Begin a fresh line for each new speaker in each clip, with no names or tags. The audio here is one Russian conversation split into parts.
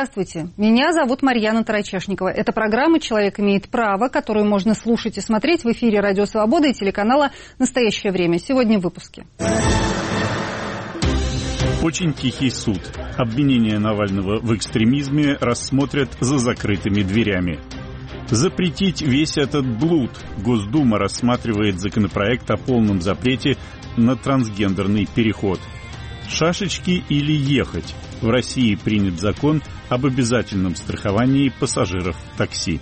Здравствуйте, меня зовут Марьяна Тарачешникова. Это программа «Человек имеет право», которую можно слушать и смотреть в эфире «Радио Свобода» и телеканала «Настоящее время». Сегодня в выпуске.
Очень тихий суд. Обвинения Навального в экстремизме рассмотрят за закрытыми дверями. Запретить весь этот блуд. Госдума рассматривает законопроект о полном запрете на трансгендерный переход. Шашечки или ехать? В России принят закон об обязательном страховании пассажиров такси.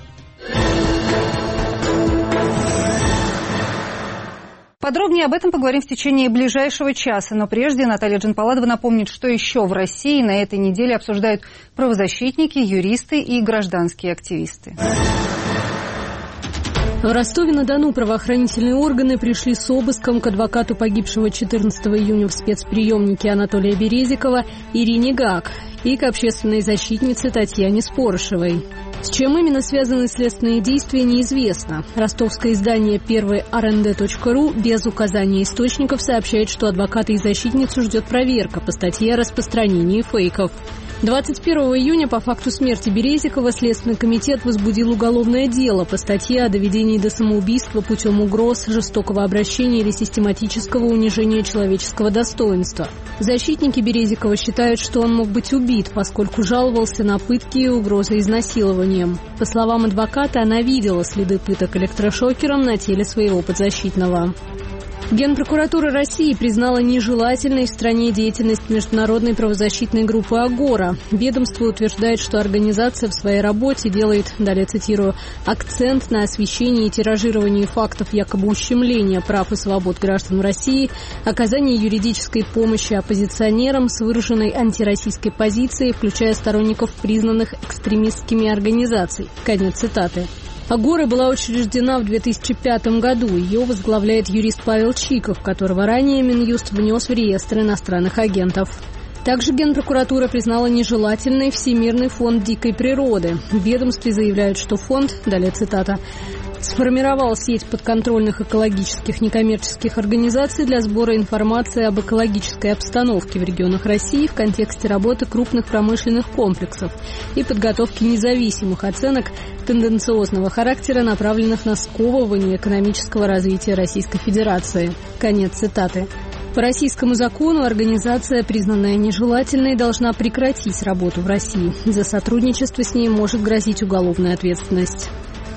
Подробнее об этом поговорим в течение ближайшего часа. Но прежде Наталья Джанпаладова напомнит, что еще в России на этой неделе обсуждают правозащитники, юристы и гражданские активисты.
В Ростове-на-Дону правоохранительные органы пришли с обыском к адвокату погибшего 14 июня в спецприемнике Анатолия Березикова Ирине Гак и к общественной защитнице Татьяне Спорышевой. С чем именно связаны следственные действия, неизвестно. Ростовское издание «Первый РНД.ру» без указания источников сообщает, что адвоката и защитницу ждет проверка по статье о распространении фейков. 21 июня по факту смерти Березикова Следственный комитет возбудил уголовное дело по статье о доведении до самоубийства путем угроз, жестокого обращения или систематического унижения человеческого достоинства. Защитники Березикова считают, что он мог быть убит, поскольку жаловался на пытки и угрозы изнасилованием. По словам адвоката, она видела следы пыток электрошокером на теле своего подзащитного. Генпрокуратура России признала нежелательной в стране деятельность международной правозащитной группы «Агора». Ведомство утверждает, что организация в своей работе делает, далее цитирую, акцент на освещении и тиражировании фактов якобы ущемления прав и свобод граждан в России, оказании юридической помощи оппозиционерам с выраженной антироссийской позицией, включая сторонников признанных экстремистскими организаций. Конец цитаты. «Агора» была учреждена в 2005 году. Ее возглавляет юрист Павел Чиков, которого ранее Минюст внес в реестр иностранных агентов. Также Генпрокуратура признала нежелательный Всемирный фонд дикой природы. В ведомстве заявляют, что фонд, далее цитата, сформировал сеть подконтрольных экологических некоммерческих организаций для сбора информации об экологической обстановке в регионах России в контексте работы крупных промышленных комплексов и подготовки независимых оценок тенденциозного характера, направленных на сковывание экономического развития Российской Федерации. Конец цитаты. По российскому закону организация, признанная нежелательной, должна прекратить работу в России. За сотрудничество с ней может грозить уголовная ответственность.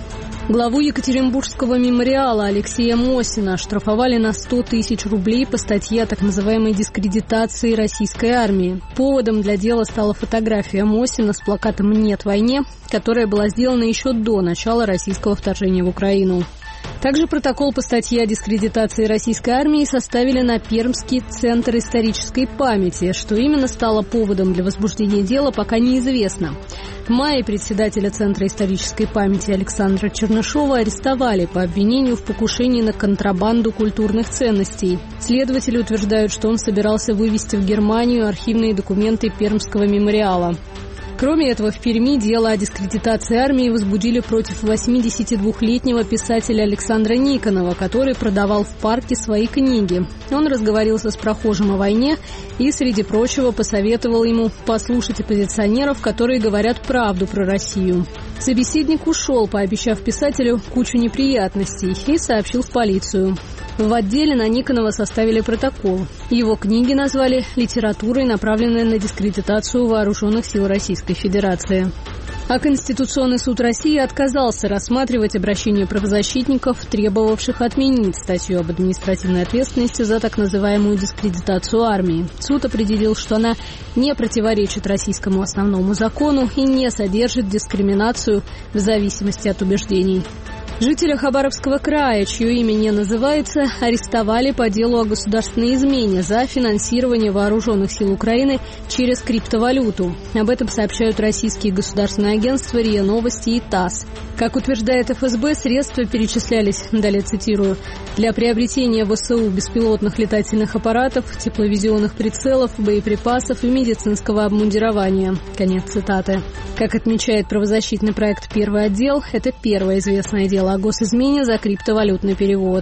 Главу Екатеринбургского мемориала Алексея Мосина оштрафовали на 100 тысяч рублей по статье о так называемой дискредитации российской армии. Поводом для дела стала фотография Мосина с плакатом «Нет войне», которая была сделана еще до начала российского вторжения в Украину. Также протокол по статье о дискредитации российской армии составили на Пермский центр исторической памяти. Что именно стало поводом для возбуждения дела, пока неизвестно. В мае председателя Центра исторической памяти Александра Чернышова арестовали по обвинению в покушении на контрабанду культурных ценностей. Следователи утверждают, что он собирался вывезти в Германию архивные документы Пермского мемориала. Кроме этого, в Перми дело о дискредитации армии возбудили против 82-летнего писателя Александра Никонова, который продавал в парке свои книги. Он разговорился с прохожим о войне и, среди прочего, посоветовал ему послушать оппозиционеров, которые говорят правду про Россию. Собеседник ушел, пообещав писателю кучу неприятностей, и сообщил в полицию. В отделе на Никонова составили протокол. Его книги назвали литературой, направленной на дискредитацию вооруженных сил Российской Федерации. А Конституционный суд России отказался рассматривать обращение правозащитников, требовавших отменить статью об административной ответственности за так называемую дискредитацию армии. Суд определил, что она не противоречит российскому основному закону и не содержит дискриминацию в зависимости от убеждений. Жителя Хабаровского края, чье имя не называется, арестовали по делу о государственной измене за финансирование вооруженных сил Украины через криптовалюту. Об этом сообщают российские государственные агентства РИА Новости и ТАСС. Как утверждает ФСБ, средства перечислялись, далее цитирую, для приобретения ВСУ беспилотных летательных аппаратов, тепловизионных прицелов, боеприпасов и медицинского обмундирования. Конец цитаты. Как отмечает правозащитный проект «Первый отдел», это первое известное дело о госизмене за криптовалютный перевод.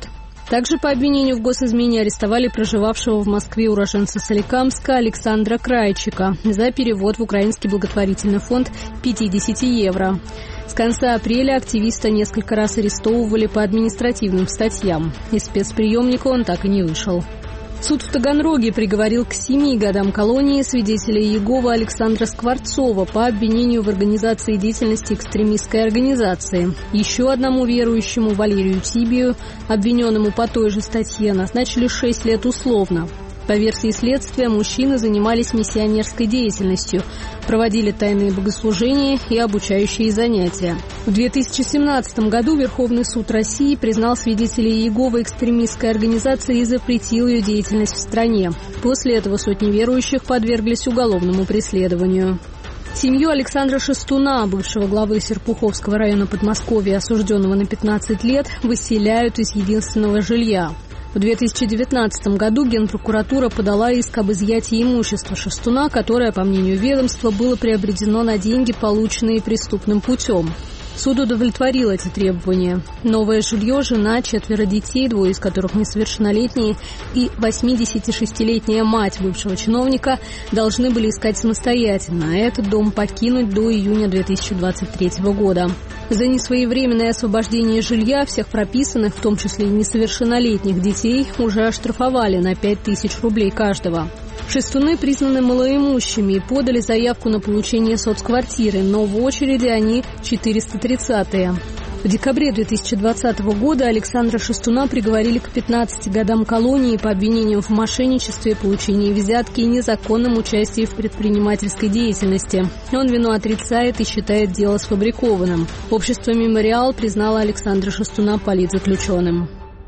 Также по обвинению в госизмене арестовали проживавшего в Москве уроженца Соликамска Александра Крайчика за перевод в украинский благотворительный фонд 50 евро. С конца апреля активиста несколько раз арестовывали по административным статьям. Из спецприемника он так и не вышел. Суд в Таганроге приговорил к 7 годам колонии свидетеля Иеговы Александра Скворцова по обвинению в организации деятельности экстремистской организации. Еще одному верующему, Валерию Тибию, обвиненному по той же статье, назначили 6 лет условно. По версии следствия, мужчины занимались миссионерской деятельностью, проводили тайные богослужения и обучающие занятия. В 2017 году Верховный суд России признал свидетелей Иеговы экстремистской организацией и запретил ее деятельность в стране. После этого сотни верующих подверглись уголовному преследованию. Семью Александра Шестуна, бывшего главы Серпуховского района Подмосковья, осужденного на 15 лет, выселяют из единственного жилья. В 2019 году Генпрокуратура подала иск об изъятии имущества Шестуна, которое, по мнению ведомства, было приобретено на деньги, полученные преступным путем. Суд удовлетворил эти требования. Новое жилье, жена, 4 детей, 2 из которых несовершеннолетние, и 86-летняя мать бывшего чиновника должны были искать самостоятельно, а этот дом покинуть до июня 2023 года. За несвоевременное освобождение жилья всех прописанных, в том числе и несовершеннолетних детей, уже оштрафовали на 5000 рублей каждого. Шестуны признаны малоимущими и подали заявку на получение соцквартиры, но в очереди они 430-е. В декабре 2020 года Александра Шестуна приговорили к 15 годам колонии по обвинениям в мошенничестве, получении взятки и незаконном участии в предпринимательской деятельности. Он вину отрицает и считает дело сфабрикованным. Общество «Мемориал» признало Александра Шестуна политзаключенным.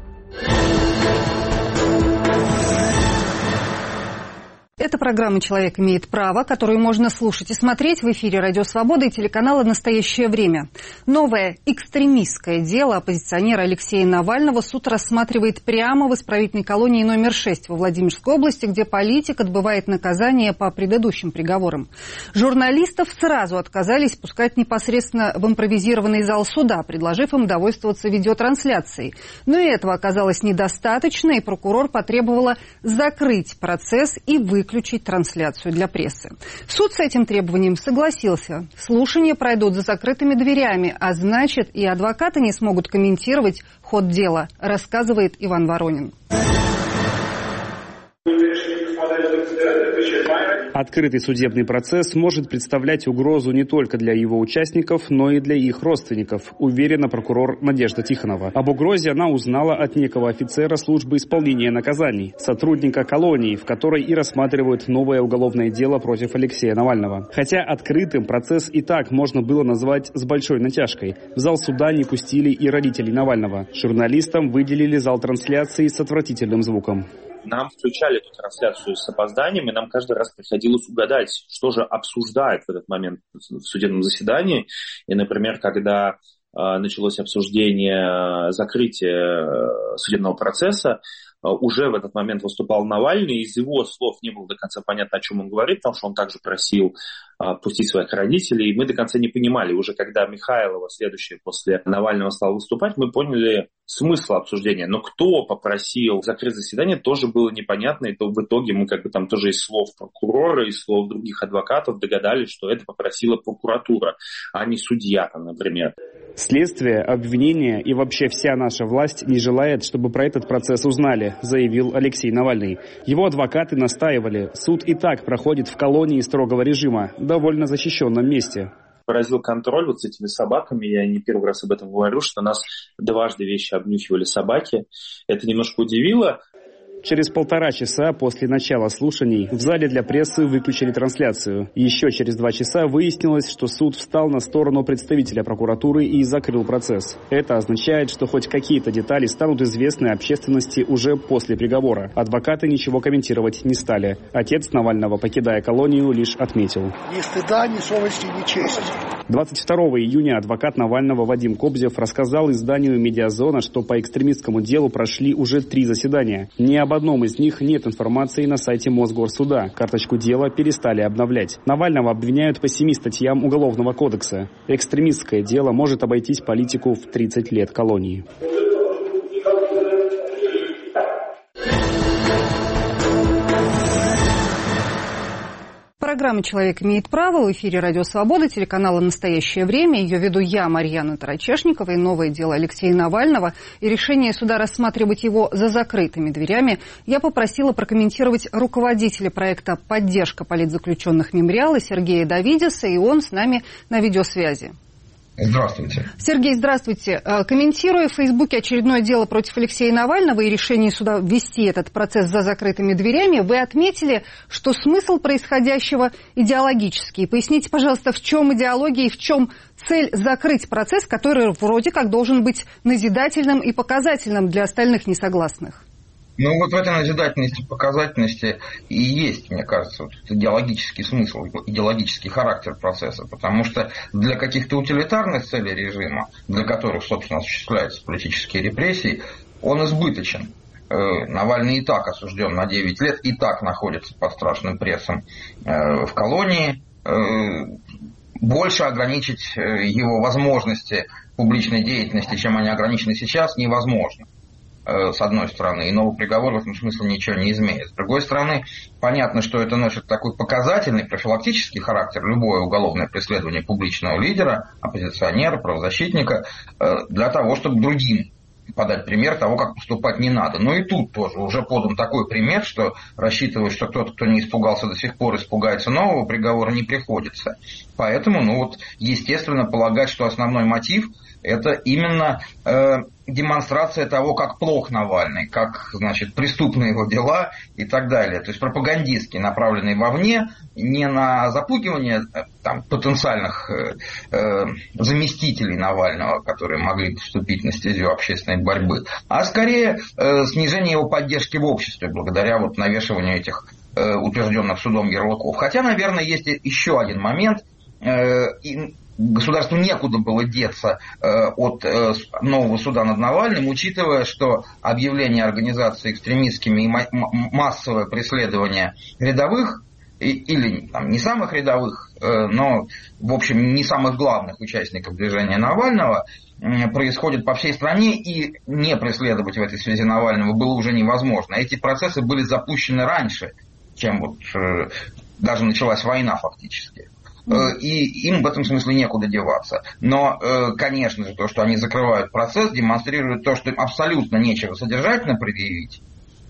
Это программа «Человек имеет право», которую можно слушать и смотреть в эфире «Радио Свобода» и телеканала «Настоящее время». Новое экстремистское дело оппозиционера Алексея Навального суд рассматривает прямо в исправительной колонии номер 6 во Владимирской области, где политик отбывает наказание по предыдущим приговорам. Журналистов сразу отказались пускать непосредственно в импровизированный зал суда, предложив им довольствоваться видеотрансляцией. Но и этого оказалось недостаточно, и прокурор потребовала закрыть процесс и выключить трансляцию для прессы. Суд с этим требованием согласился. Слушания пройдут за закрытыми дверями, а значит, и адвокаты не смогут комментировать ход дела, рассказывает Иван Воронин.
Открытый судебный процесс может представлять угрозу не только для его участников, но и для их родственников, уверена прокурор Надежда Тихонова. Об угрозе она узнала от некого офицера службы исполнения наказаний, сотрудника колонии, в которой и рассматривают новое уголовное дело против Алексея Навального. Хотя открытым процесс и так можно было назвать с большой натяжкой. В зал суда не пустили и родителей Навального. Журналистам выделили зал трансляции с отвратительным звуком.
Нам включали эту трансляцию с опозданием, и нам каждый раз приходилось угадать, что же обсуждают в этот момент в судебном заседании. И, например, когда началось обсуждение закрытия судебного процесса, уже в этот момент выступал Навальный, из его слов не было до конца понятно, о чем он говорит, потому что он также просил пустить своих родителей, и мы до конца не понимали. Уже когда Михайлова, следующая после Навального, стала выступать, мы поняли смысл обсуждения. Но кто попросил закрыть заседание, тоже было непонятно, и то в итоге мы там тоже из слов прокурора, из слов других адвокатов догадались, что это попросила прокуратура, а не судья, например.
Следствие, обвинение и вообще вся наша власть не желает, чтобы про этот процесс узнали, заявил Алексей Навальный. Его адвокаты настаивали, суд и так проходит в колонии строгого режима, в довольно защищенном месте.
Поразил контроль с этими собаками. Я не первый раз об этом говорю, что нас дважды вещи обнюхивали собаки. Это немножко удивило.
Через 1,5 часа после начала слушаний в зале для прессы выключили трансляцию. Еще через 2 часа выяснилось, что суд встал на сторону представителя прокуратуры и закрыл процесс. Это означает, что хоть какие-то детали станут известны общественности уже после приговора. Адвокаты ничего комментировать не стали. Отец Навального, покидая колонию, лишь отметил:
ни стыда, ни совести, ни чести.
22 июня адвокат Навального Вадим Кобзев рассказал изданию «Медиазона», что по экстремистскому делу прошли уже 3 заседания. Ни об одном из них нет информации на сайте Мосгорсуда. Карточку дела перестали обновлять. Навального обвиняют по 7 статьям Уголовного кодекса. Экстремистское дело может обойтись политику в 30 лет колонии.
программа «Человек имеет право». В эфире «Радио Свобода», телеканала «Настоящее время». Ее веду я, Марьяна Тарачешникова, и новое дело Алексея Навального. И решение суда рассматривать его за закрытыми дверями я попросила прокомментировать руководителя проекта «Поддержка политзаключенных Мемориала» Сергея Давидеса, и он с нами на видеосвязи.
Здравствуйте.
Сергей, здравствуйте. Комментируя в Фейсбуке очередное дело против Алексея Навального и решение суда ввести этот процесс за закрытыми дверями, вы отметили, что смысл происходящего идеологический. Поясните, пожалуйста, в чем идеология и в чем цель закрыть процесс, который вроде как должен быть назидательным и показательным для остальных несогласных?
Ну, вот в этой назидательности, показательности и есть, мне кажется, вот идеологический смысл, идеологический характер процесса, потому что для каких-то утилитарных целей режима, для которых, собственно, осуществляются политические репрессии, он избыточен. Навальный и так осужден на 9 лет, и так находится под страшным прессом в колонии. Больше ограничить его возможности публичной деятельности, чем они ограничены сейчас, невозможно. С одной стороны, и новый приговор в этом смысле ничего не изменит. С другой стороны, понятно, что это носит такой показательный, профилактический характер, любое уголовное преследование публичного лидера, оппозиционера, правозащитника, для того, чтобы другим подать пример того, как поступать не надо. Но и тут тоже уже подан такой пример, что рассчитывать, что тот, кто не испугался до сих пор, испугается нового приговора, не приходится. Поэтому, естественно, полагать, что основной мотив – это именно демонстрация того, как плох Навальный, как, значит, преступны его дела и так далее. То есть пропагандистски направленные вовне, не на запугивание потенциальных заместителей Навального, которые могли вступить на стезю общественной борьбы, а скорее снижение его поддержки в обществе благодаря навешиванию этих утвержденных судом ярлыков. Хотя, наверное, есть еще один момент. Государству некуда было деться от нового суда над Навальным, учитывая, что объявление организации экстремистскими и массовое преследование рядовых или не самых рядовых, но, в общем, не самых главных участников движения Навального происходит по всей стране, и не преследовать в этой связи Навального было уже невозможно. Эти процессы были запущены раньше, чем даже началась война фактически. И им в этом смысле некуда деваться. Но, конечно же, то, что они закрывают процесс, демонстрирует то, что им абсолютно нечего содержательно предъявить.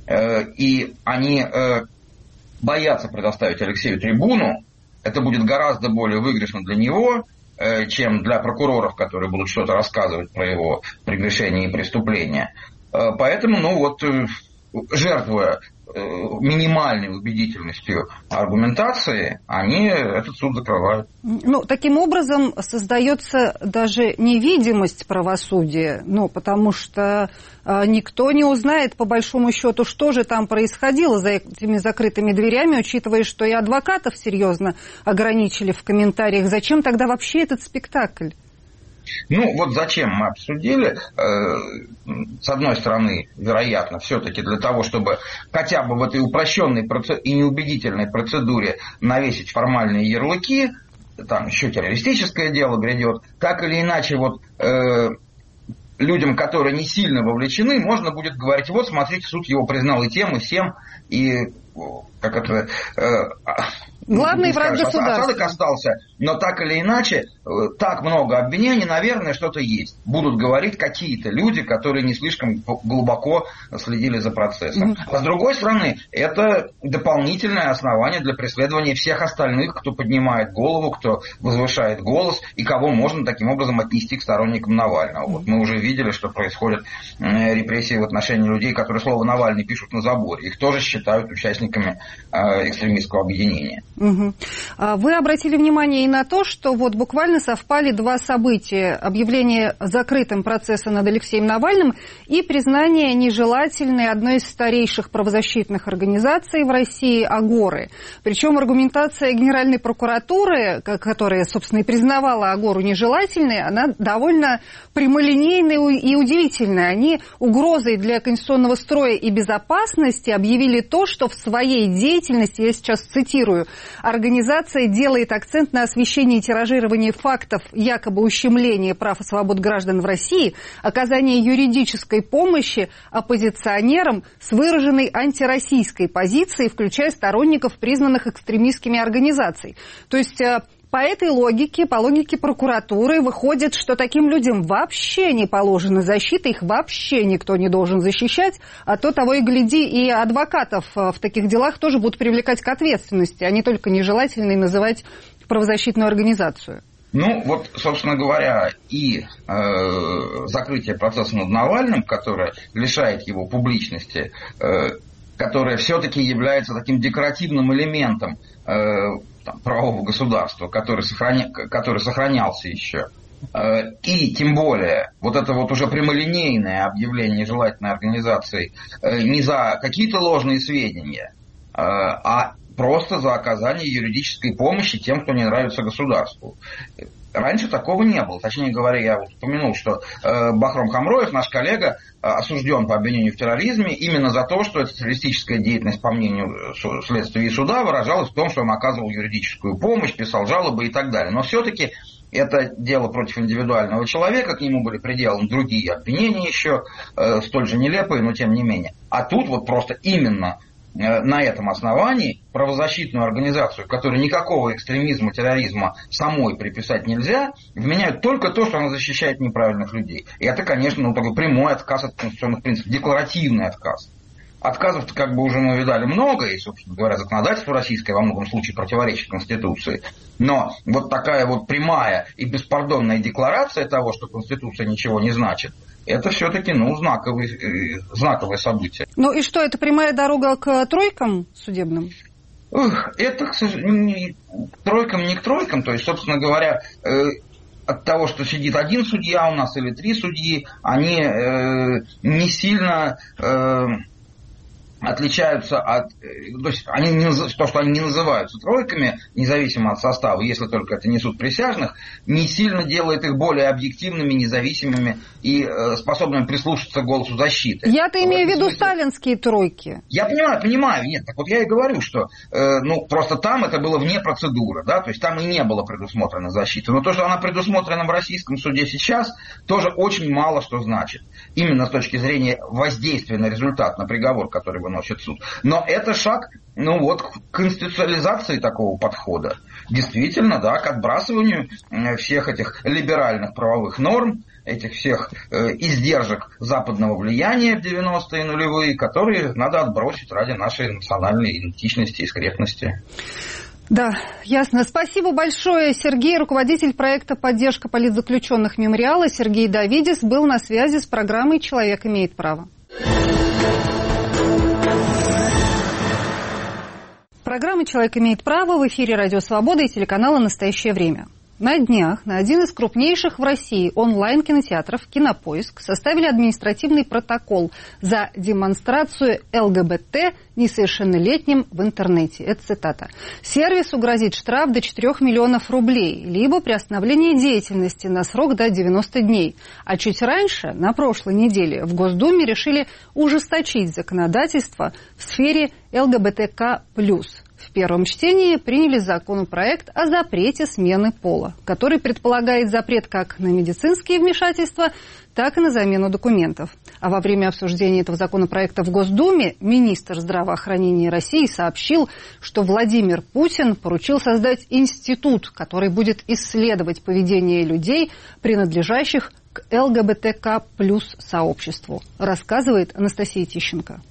И они боятся предоставить Алексею трибуну. Это будет гораздо более выигрышно для него, чем для прокуроров, которые будут что-то рассказывать про его прегрешения и преступления. Поэтому, жертвуя минимальной убедительностью аргументации, они этот суд закрывают.
Таким образом создается даже невидимость правосудия, потому что никто не узнает, по большому счету, что же там происходило за этими закрытыми дверями, учитывая, что и адвокатов серьезно ограничили в комментариях. Зачем тогда вообще этот спектакль?
Зачем мы обсудили? С одной стороны, вероятно, все-таки для того, чтобы хотя бы в этой упрощенной и неубедительной процедуре навесить формальные ярлыки, там еще террористическое дело грядет, так или иначе, людям, которые не сильно вовлечены, можно будет говорить, смотрите, суд его признал и тем, и сем, и
главный враг государства.
Осадок остался, но так или иначе, так много обвинений, наверное, что-то есть. Будут говорить какие-то люди, которые не слишком глубоко следили за процессом. А с другой стороны, это дополнительное основание для преследования всех остальных, кто поднимает голову, кто возвышает голос, и кого можно таким образом отнести к сторонникам Навального. Мы уже видели, что происходят репрессии в отношении людей, которые слово «Навальный» пишут на заборе. Их тоже считают участниками экстремистского объединения.
Вы обратили внимание и на то, что буквально совпали два события. Объявление закрытым процесса над Алексеем Навальным и признание нежелательной одной из старейших правозащитных организаций в России «Агоры». Причем аргументация Генеральной прокуратуры, которая, собственно, и признавала «Агору» нежелательной, она довольно прямолинейная и удивительная. Они угрозой для конституционного строя и безопасности объявили то, что в своей деятельности, я сейчас цитирую, организация делает акцент на освещении и тиражировании фактов якобы ущемления прав и свобод граждан в России, оказание юридической помощи оппозиционерам с выраженной антироссийской позицией, включая сторонников признанных экстремистскими организаций. То есть по этой логике, по логике прокуратуры, выходит, что таким людям вообще не положена защита, их вообще никто не должен защищать, а то того и гляди, и адвокатов в таких делах тоже будут привлекать к ответственности, а не только нежелательно называть правозащитную организацию.
Ну, вот, собственно говоря, и закрытие процесса над Навальным, которое лишает его публичности, которое все-таки является таким декоративным элементом правового государства, который сохранялся еще. И тем более вот это вот уже прямолинейное объявление нежелательной организации не за какие-то ложные сведения, а просто за оказание юридической помощи тем, кто не нравится государству. Раньше такого не было. Точнее говоря, я вот упомянул, что Бахром Хамроев, наш коллега, осужден по обвинению в терроризме именно за то, что эта террористическая деятельность, по мнению следствия и суда, выражалась в том, что он оказывал юридическую помощь, писал жалобы и так далее. Но все-таки это дело против индивидуального человека, к нему были приделаны другие обвинения еще, столь же нелепые, но тем не менее. А тут вот просто именно на этом основании правозащитную организацию, которой никакого экстремизма, терроризма самой приписать нельзя, вменяют только то, что она защищает неправильных людей. И это, конечно, такой прямой отказ от конституционных принципов, декларативный отказ. Отказов-то как бы уже мы видали много, и, собственно говоря, законодательство российское во многом случае противоречит Конституции. Но вот такая вот прямая и беспардонная декларация того, что Конституция ничего не значит, это все-таки, знаковое событие.
Ну и что, это прямая дорога к тройкам судебным?
Это, к сожалению, тройкам, не к тройкам. То есть, собственно говоря, от того, что сидит один судья у нас или 3 судьи, они не сильно отличаются от... То есть то, что они не называются тройками, независимо от состава, если только это не суд присяжных, не сильно делает их более объективными, независимыми и способными прислушаться к голосу защиты.
Я-то имею в виду сталинские тройки.
Я понимаю. Нет, так вот я и говорю, что просто там это было вне процедуры, да, то есть там и не было предусмотрена защита. Но то, что она предусмотрена в российском суде сейчас, тоже очень мало что значит. Именно с точки зрения воздействия на результат, на приговор, который выносит суд. Но это шаг, к конституциализации такого подхода. Действительно, да, к отбрасыванию всех этих либеральных правовых норм, этих всех издержек западного влияния в 90-е нулевые, которые надо отбросить ради нашей национальной идентичности и скрепности.
Да, ясно. Спасибо большое, Сергей, руководитель проекта «Поддержка политзаключенных Мемориала». Сергей Давидис был на связи с программой «Человек имеет право». Программа «Человек имеет право» в эфире «Радио Свобода» и телеканала «Настоящее время». На днях на один из крупнейших в России онлайн-кинотеатров «Кинопоиск» составили административный протокол за демонстрацию ЛГБТ несовершеннолетним в интернете. Это цитата. Сервису грозит штраф до 4 миллионов рублей, либо приостановление деятельности на срок до 90 дней. А чуть раньше, на прошлой неделе, в Госдуме решили ужесточить законодательство в сфере ЛГБТК+. В первом чтении приняли законопроект о запрете смены пола, который предполагает запрет как на медицинские вмешательства, так и на замену документов. А во время обсуждения этого законопроекта в Госдуме министр здравоохранения России сообщил, что Владимир Путин поручил создать институт, который будет исследовать поведение людей, принадлежащих к ЛГБТК+ сообществу, рассказывает Анастасия Тищенко.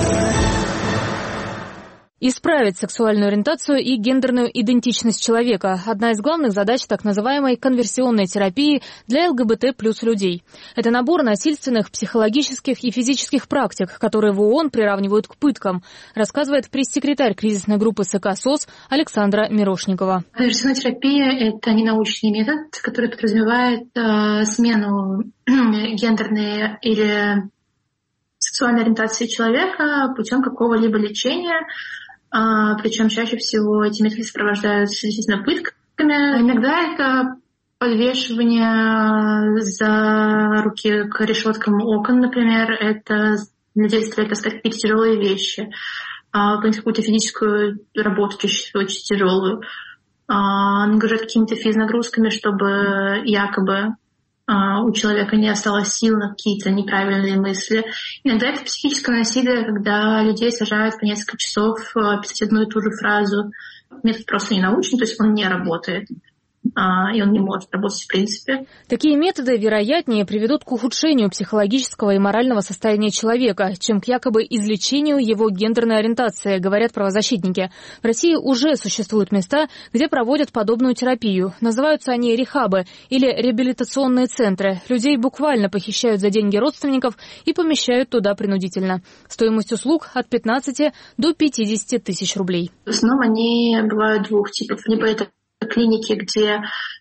Исправить сексуальную ориентацию и гендерную идентичность человека – одна из главных задач так называемой конверсионной терапии для ЛГБТ+ людей. Это набор насильственных психологических и физических практик, которые в ООН приравнивают к пыткам, рассказывает пресс-секретарь кризисной группы СК СОС Александра Мирошникова.
Конверсионная терапия – это не научный метод, который подразумевает смену гендерной или сексуальной ориентации человека путем какого-либо лечения. Причем чаще всего эти методы сопровождаются действительно пытками. Иногда это подвешивание за руки к решеткам окон, например. Это для детства, так сказать, какие-то тяжелые вещи. выполнять какую-то физическую работу очень тяжелую, нагружать какими-то физнагрузками, чтобы якобы у человека не осталось сил на какие-то неправильные мысли. Иногда это психическое насилие, когда людей сажают по несколько часов писать одну и ту же фразу. Метод просто не научный, то есть он не работает. И он не может работать в принципе.
Такие методы, вероятнее, приведут к ухудшению психологического и морального состояния человека, чем к якобы излечению его гендерной ориентации, говорят правозащитники. В России уже существуют места, где проводят подобную терапию. Называются они рехабы или реабилитационные центры. Людей буквально похищают за деньги родственников и помещают туда принудительно. Стоимость услуг от 15 до 50 тысяч рублей.
В основном они бывают двух типов. Либо это клиники, где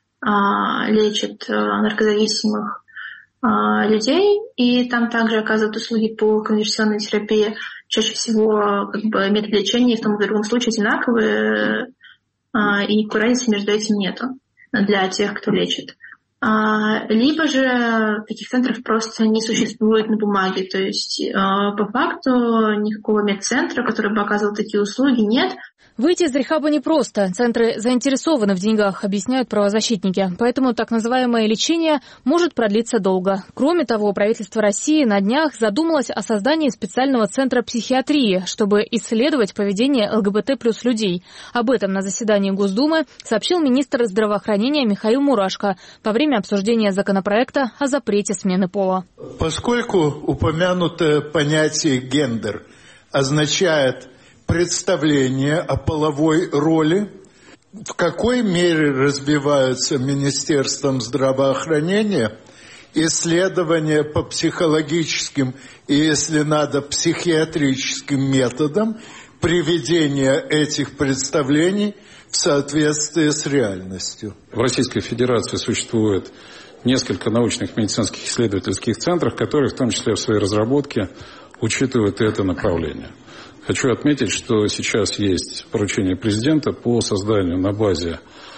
лечат наркозависимых людей, и там также оказывают услуги по конверсионной терапии. Чаще всего методы лечения в том и в другом случае одинаковые, и никакой разницы между этим нету для тех, кто лечит. Либо же таких центров просто не существует на бумаге, то есть по факту никакого медцентра, который бы оказывал такие услуги, нет.
Выйти из рехаба непросто. Центры заинтересованы в деньгах, объясняют правозащитники. Поэтому так называемое лечение может продлиться долго. Кроме того, правительство России на днях задумалось о создании специального центра психиатрии, чтобы исследовать поведение ЛГБТ плюс людей. Об этом на заседании Госдумы сообщил министр здравоохранения Михаил Мурашко во время обсуждения законопроекта о запрете смены пола.
Поскольку упомянутое понятие «гендер» означает представление о половой роли, в какой мере развиваются Министерством здравоохранения исследования по психологическим и, если надо, психиатрическим методам приведения этих представлений в соответствии с реальностью.
В Российской Федерации существует несколько научных медицинских исследовательских центров, которые в том числе в своей разработке учитывают это направление. Хочу отметить, что сейчас есть поручение президента по созданию на базе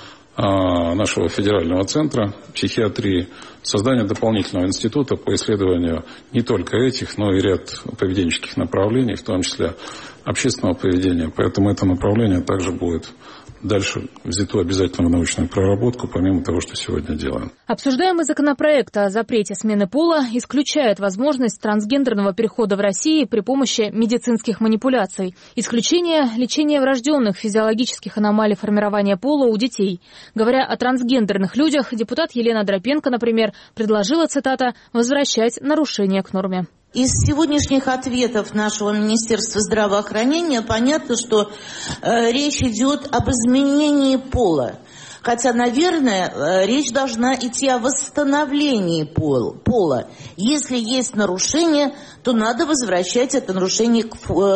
нашего федерального центра психиатрии создания дополнительного института по исследованию не только этих, но и ряд поведенческих направлений, в том числе общественного поведения. Поэтому это направление также будет дальше взято обязательно в научную проработку, помимо того, что сегодня делаем.
Обсуждаемый законопроект о запрете смены пола исключает возможность трансгендерного перехода в России при помощи медицинских манипуляций. Исключение – лечение врожденных физиологических аномалий формирования пола у детей. Говоря о трансгендерных людях, депутат Елена Драпенко, например, предложила, цитата, «возвращать нарушения к норме».
Из сегодняшних ответов нашего Министерства здравоохранения понятно, что речь идет об изменении пола. Хотя, наверное, речь должна идти о восстановлении пола. Если есть нарушение, то надо возвращать это нарушение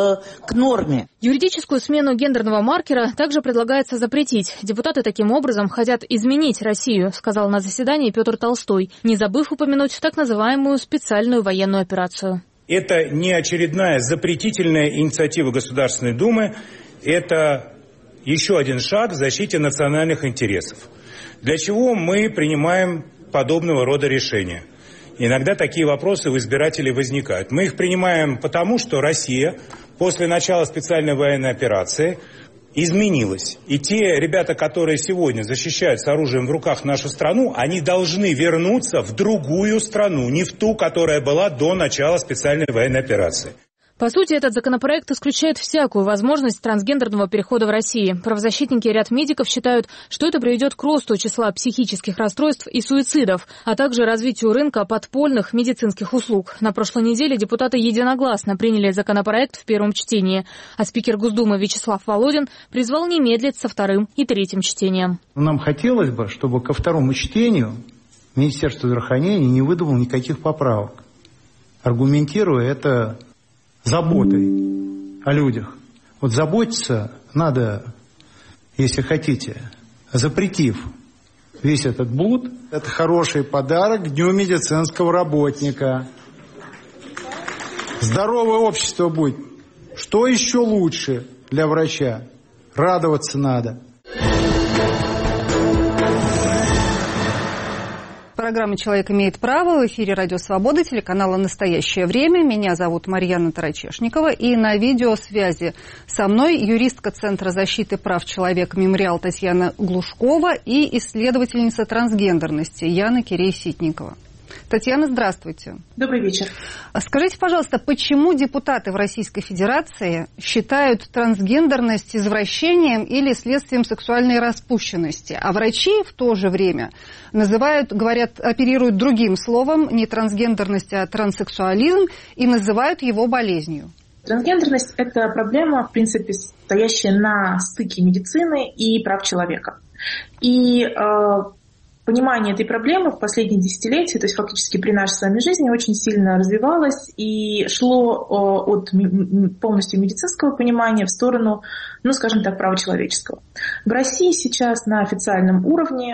к норме.
Юридическую смену гендерного маркера также предлагается запретить. Депутаты таким образом хотят изменить Россию, сказал на заседании Петр Толстой, не забыв упомянуть так называемую специальную военную операцию.
Это не очередная запретительная инициатива Государственной Думы, это еще один шаг в защите национальных интересов. Для чего мы принимаем подобного рода решения? Иногда такие вопросы у избирателей возникают. Мы их принимаем потому, что Россия после начала специальной военной операции изменилась. И те ребята, которые сегодня защищают с оружием в руках нашу страну, они должны вернуться в другую страну, не в ту, которая была до начала специальной военной операции.
По сути, этот законопроект исключает всякую возможность трансгендерного перехода в России. Правозащитники и ряд медиков считают, что это приведет к росту числа психических расстройств и суицидов, а также развитию рынка подпольных медицинских услуг. На прошлой неделе депутаты единогласно приняли законопроект в первом чтении, а спикер Госдумы Вячеслав Володин призвал не медлить со вторым и третьим чтением.
Нам хотелось бы, чтобы ко второму чтению Министерство здравоохранения не выдумало никаких поправок, аргументируя это заботой о людях. Вот заботиться надо, если хотите, запретив весь этот блуд. Это хороший подарок к Дню медицинского работника. Здоровое общество будет. Что еще лучше для врача? Радоваться надо.
программа «Человек имеет право». В эфире «Радио Свобода», телеканала «Настоящее время». Меня зовут Марьяна Тарачешникова. И на видеосвязи со мной юристка Центра защиты прав человека «Мемориал» Татьяна Глушкова и исследовательница трансгендерности Яна Кирей-Ситникова. Татьяна, здравствуйте.
Добрый вечер.
Скажите, пожалуйста, почему депутаты в Российской Федерации считают трансгендерность извращением или следствием сексуальной распущенности, а врачи в то же время говорят, оперируют другим словом, не трансгендерность, а транссексуализм, и называют его болезнью?
Трансгендерность – это проблема, в принципе, стоящая на стыке медицины и прав человека. И понимание этой проблемы в последние десятилетия, то есть фактически при нашей с вами жизни, очень сильно развивалось и шло от полностью медицинского понимания в сторону, скажем так, права человеческого. В России сейчас на официальном уровне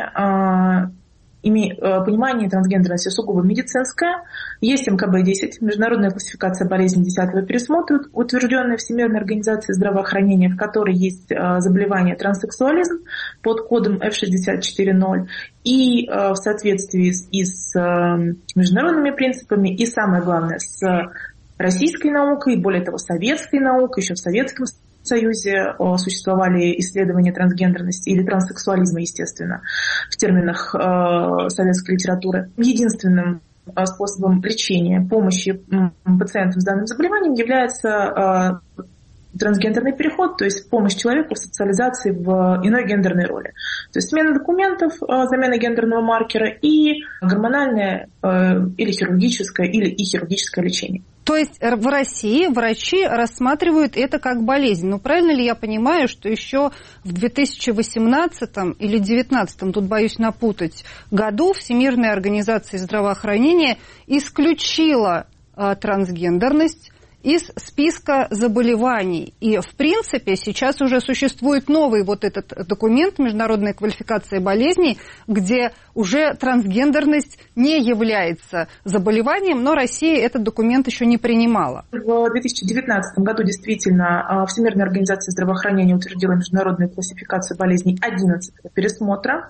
понимание трансгендерности сугубо медицинское. Есть МКБ-10, международная классификация болезней 10-го пересмотра, утвержденная Всемирной организацией здравоохранения, в которой есть заболевание транссексуализм под кодом F64.0. И в соответствии с международными принципами, и самое главное, с российской наукой, более того, советской наукой, еще в Советском Союзе существовали исследования трансгендерности или транссексуализма, естественно, в терминах советской литературы. Единственным способом лечения, помощи пациентам с данным заболеванием является трансгендерный переход, то есть помощь человеку в социализации в иной гендерной роли. То есть смена документов, замена гендерного маркера и гормональное или хирургическое, или и хирургическое лечение.
То есть в России врачи рассматривают это как болезнь. Но правильно ли я понимаю, что еще в 2018 или 2019, тут боюсь напутать, году Всемирная организация здравоохранения исключила трансгендерность из списка заболеваний. И, в принципе, сейчас уже существует новый вот этот документ «Международная квалификация болезней», где уже трансгендерность не является заболеванием, но Россия этот документ еще не принимала.
В 2019 году действительно Всемирная организация здравоохранения утвердила международную классификацию болезней 11-го пересмотра.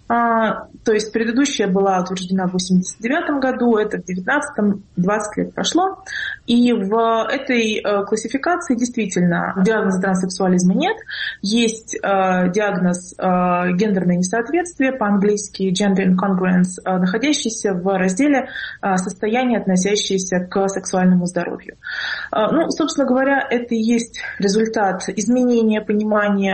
То есть предыдущая была утверждена в 1989 году, это в 2019, 20 лет прошло. И в этой классификации действительно диагноза транссексуализма нет. Есть диагноз гендерное несоответствие, по-английски gender incongruence, находящийся в разделе состояния, относящиеся к сексуальному здоровью. Собственно говоря, это и есть результат изменения понимания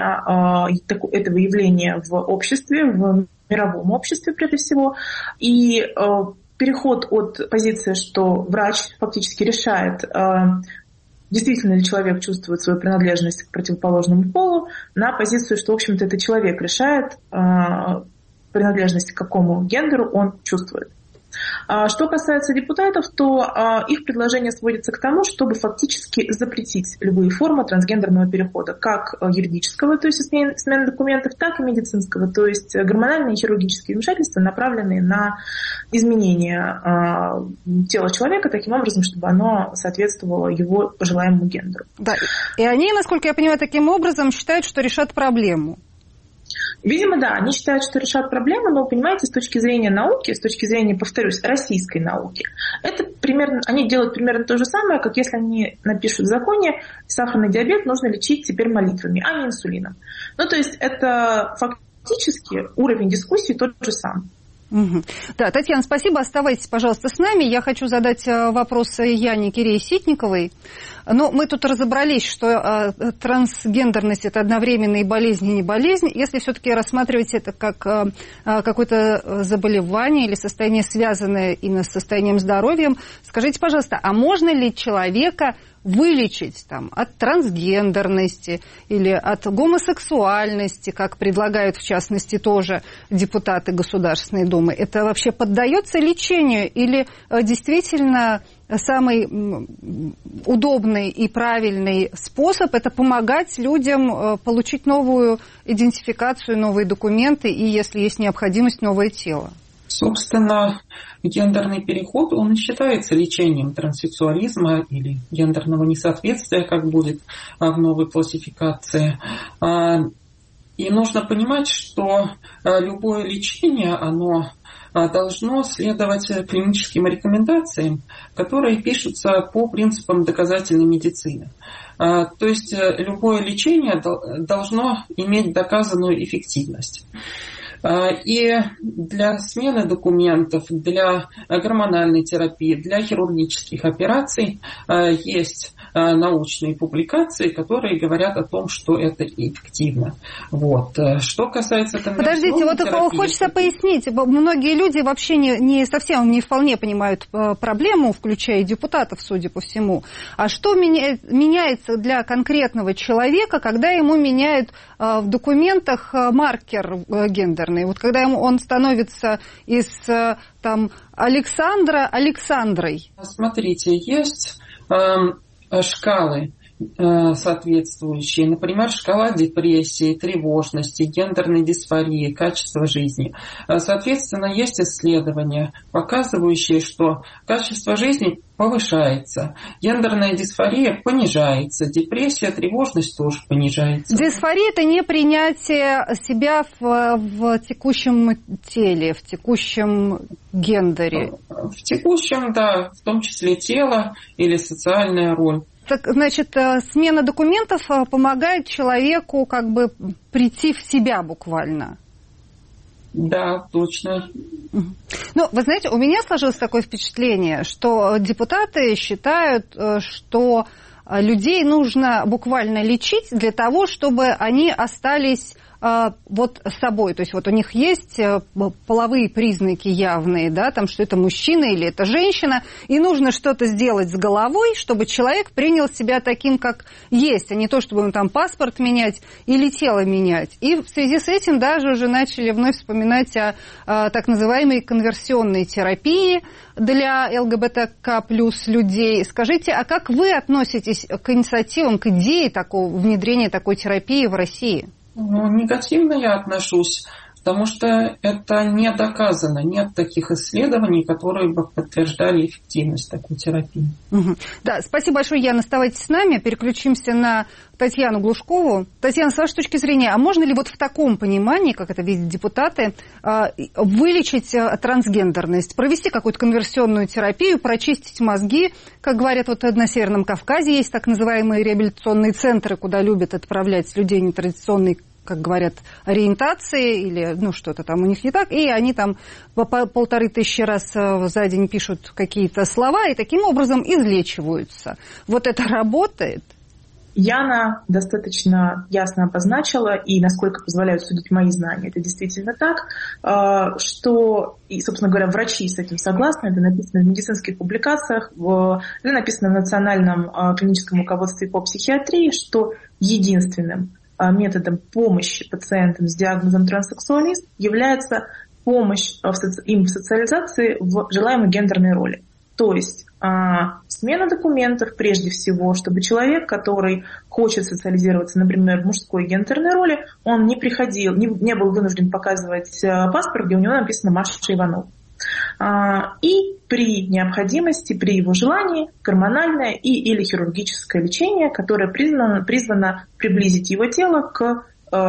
этого явления в обществе, в мировом обществе прежде всего. И переход от позиции, что врач фактически решает, действительно ли человек чувствует свою принадлежность к противоположному полу, на позицию, что, в общем-то, это человек решает принадлежность к какому гендеру он чувствует. Что касается депутатов, то их предложение сводится к тому, чтобы фактически запретить любые формы трансгендерного перехода, как юридического, то есть смены документов, так и медицинского, то есть гормональные и хирургические вмешательства, направленные на изменение тела человека таким образом, чтобы оно соответствовало его желаемому гендеру.
Да, и они, насколько я понимаю, таким образом считают, что решат проблему.
Видимо, да, они считают, что решат проблему, но, понимаете, с точки зрения науки, с точки зрения, повторюсь, российской науки, это примерно, они делают примерно то же самое, как если они напишут в законе, сахарный диабет нужно лечить теперь молитвами, а не инсулином. То есть это фактически уровень дискуссии тот же самый.
Угу. Да, Татьяна, спасибо. Оставайтесь, пожалуйста, с нами. Я хочу задать вопрос Яне Кирей-Ситниковой. Но мы тут разобрались, что трансгендерность – это одновременно и болезнь, и не болезнь. Если все-таки рассматривать это как какое-то заболевание или состояние, связанное именно с состоянием здоровья, скажите, пожалуйста, а можно ли человека вылечить от трансгендерности или от гомосексуальности, как предлагают, в частности, тоже депутаты Государственной Думы? Это вообще поддается лечению или действительно самый удобный и правильный способ – это помогать людям получить новую идентификацию, новые документы и, если есть необходимость, новое тело?
Собственно, гендерный переход, он и считается лечением транссексуализма или гендерного несоответствия, как будет в новой классификации. И нужно понимать, что любое лечение, оно должно следовать клиническим рекомендациям, которые пишутся по принципам доказательной медицины. То есть любое лечение должно иметь доказанную эффективность. И для смены документов, для гормональной терапии, для хирургических операций есть научные публикации, которые говорят о том, что это эффективно. Вот. Что касается конверсионной терапии...
Подождите, вот хочется пояснить. Многие люди вообще не совсем, не вполне понимают проблему, включая депутатов, судя по всему. А что меняется для конкретного человека, когда ему меняют в документах маркер гендерный? Вот когда он становится из Александра Александрой.
Смотрите, есть шкалы соответствующие, например, шкала депрессии, тревожности, гендерной дисфории, качества жизни. Соответственно, есть исследования, показывающие, что качество жизни повышается, гендерная дисфория понижается, депрессия, тревожность тоже понижается.
Дисфория – это не принятие себя в текущем теле, в текущем гендере.
В текущем, да, в том числе тело или социальная роль.
Так, значит, смена документов помогает человеку как бы прийти в себя буквально.
Да, точно.
Ну, вы знаете, у меня сложилось такое впечатление, что депутаты считают, что людей нужно буквально лечить для того, чтобы они остались вот собой. То есть вот у них есть половые признаки явные, да, там, что это мужчина или это женщина, и нужно что-то сделать с головой, чтобы человек принял себя таким, как есть, а не то, чтобы ему там паспорт менять или тело менять. И в связи с этим даже уже начали вновь вспоминать о так называемой конверсионной терапии для ЛГБТК плюс людей. Скажите, а как вы относитесь к инициативам, к идее такого внедрения такой терапии в России?
Ну, негативно я отношусь, потому что это не доказано. Нет таких исследований, которые бы подтверждали эффективность такой терапии.
Угу. Да, спасибо большое, Яна. Оставайтесь с нами. Переключимся на Татьяну Глушкову. Татьяна, с вашей точки зрения, а можно ли вот в таком понимании, как это видят депутаты, вылечить трансгендерность, провести какую-то конверсионную терапию, прочистить мозги? Как говорят, вот на Северном Кавказе есть так называемые реабилитационные центры, куда любят отправлять людей нетрадиционной, как говорят, ориентации или, ну, что-то там у них не так, и они там по 1500 раз за день пишут какие-то слова и таким образом излечиваются. Вот это работает?
Яна достаточно ясно обозначила, и, насколько позволяют судить мои знания, это действительно так, что, и, собственно говоря, врачи с этим согласны, это написано в медицинских публикациях, это написано в Национальном клиническом руководстве по психиатрии, что единственным методом помощи пациентам с диагнозом транссексуалист является помощь им в социализации в желаемой гендерной роли. То есть смена документов прежде всего, чтобы человек, который хочет социализироваться, например, в мужской гендерной роли, он не приходил, не был вынужден показывать паспорт, где у него написано Маша Иванова. И при необходимости, при его желании, гормональное или хирургическое лечение, которое призвано приблизить его тело к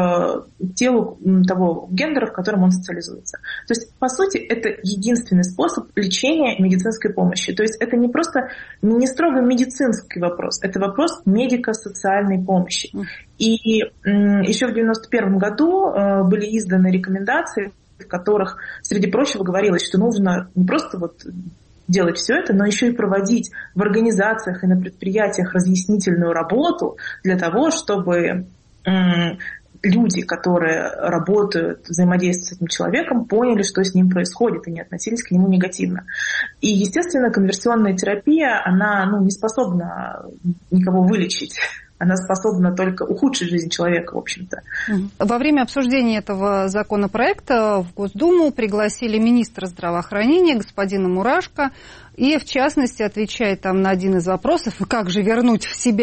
телу того гендера, в котором он социализуется. То есть, по сути, это единственный способ лечения медицинской помощи. То есть это не просто, не строго медицинский вопрос, это вопрос медико-социальной помощи. И еще в 1991 году были изданы рекомендации, в которых, среди прочего, говорилось, что нужно не просто вот делать все это, но еще и проводить в организациях и на предприятиях разъяснительную работу для того, чтобы люди, которые работают, взаимодействуют с этим человеком, поняли, что с ним происходит, и не относились к нему негативно. И, естественно, конверсионная терапия, она не способна никого вылечить. Она способна только ухудшить жизнь человека, в общем-то.
Во время обсуждения этого законопроекта в Госдуму пригласили министра здравоохранения господина Мурашко, и, в частности, отвечает там на один из вопросов, как же вернуть в себя